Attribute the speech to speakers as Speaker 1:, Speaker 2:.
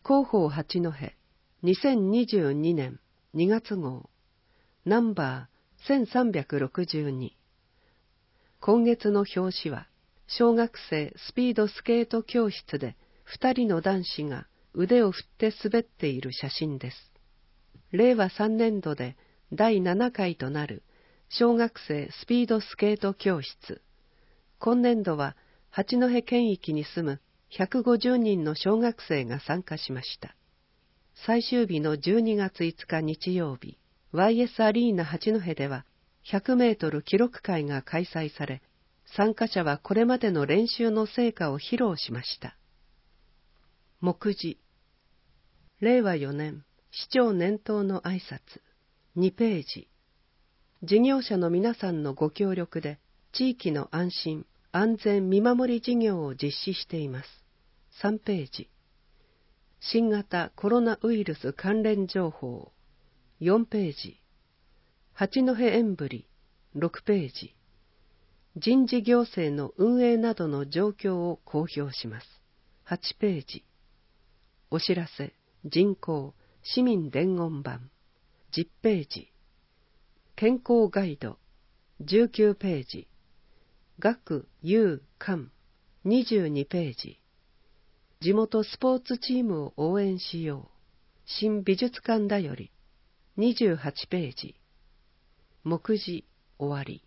Speaker 1: 広報八戸2022年2月号ナンバー1362。今月の表紙は小学生スピードスケート教室で2人の男子が腕を振って滑っている写真です。令和3年度で第7回となる小学生スピードスケート教室。今年度は八戸県域に住む150人の小学生が参加しました。最終日の12月5日日曜日、YS アリーナ八戸では100メートル記録会が開催され、参加者はこれまでの練習の成果を披露しました。目次。令和4年市長年頭の挨拶2ページ。事業者の皆さんのご協力で地域の安心安全見守り事業を実施しています。3ページ。新型コロナウイルス関連情報4ページ。八戸エンブリ6ページ。人事行政の運営などの状況を公表します。8ページ。お知らせ、人口、市民伝言板10ページ。健康ガイド19ページ。学有館22ページ。地元スポーツチームを応援しよう新美術館だより28ページ。目次終わり。